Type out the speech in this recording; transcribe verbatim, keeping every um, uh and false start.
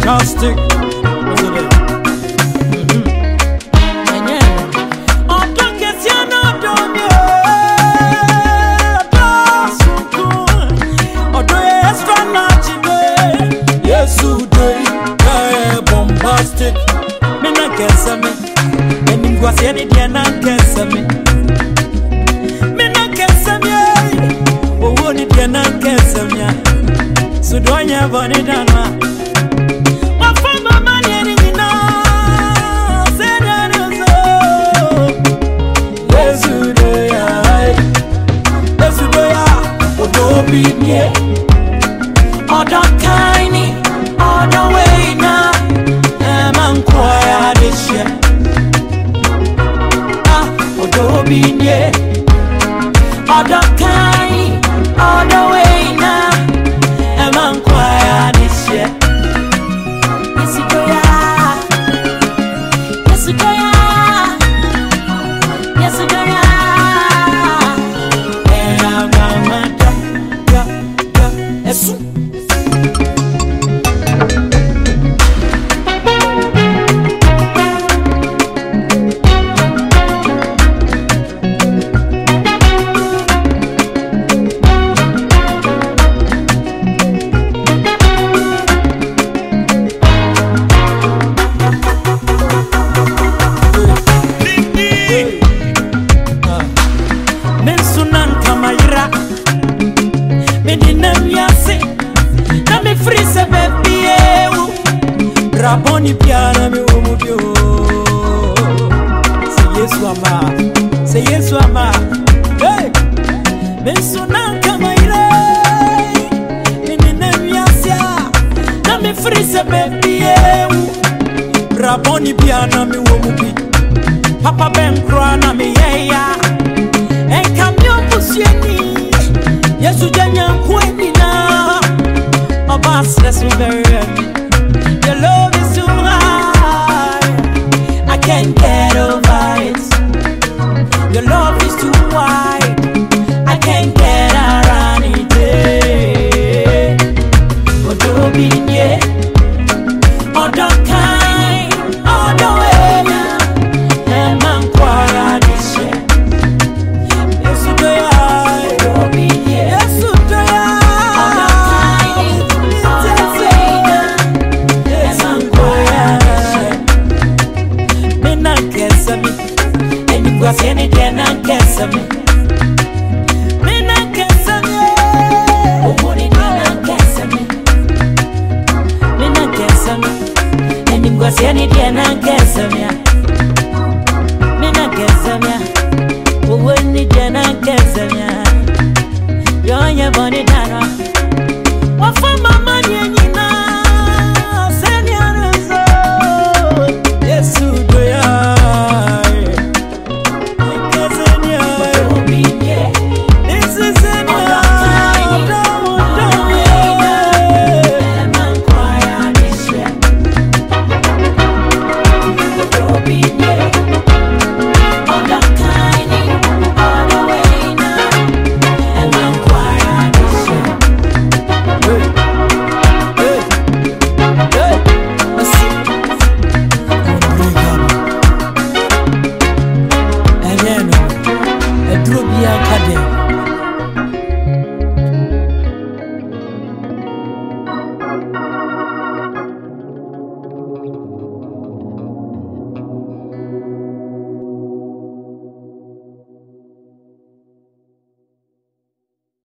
bombastic. What's it? Me na kesa me, and you was any dia na kesa me. Me na kesa me, oh woni dia na kesa me. So do nya boni dana. Wa fama mani ni na, se na so. Yesu do ya, Yesu do ya, o do bi me. Odo kaini, odo way na. Choir this year, ah, Odobinye, other kind, other way now. I'm on choir this year. Yes, it do ya, yes, it do ya, yes, it do ya. Eh, I'm a da, da, da, esu. Raboni piana me womubio. Say yes wama, say yes wama. Hey, mensuna kama ire. Minina miasia, na me frise baby. Raboni piana me womubi. Papa ben kra na me yeya. En kamyo pusieni. Yesu janya kweni na. Obas that's very very. Your love is too high, I can't get over it. Your love is too wide, I can't get around it. Odobinye, other kind, other way. And man choir this year. Yes, you do ya, Odobinye. Yes, you do ya. Other kind, other way. Cause any day na kesa me, me na kesa me. Oh, money na kesa me, me na kesa me. And you cause any day na kesa me, me na kesa me. Oh, money na kesa me. You're your body dana. What for mama?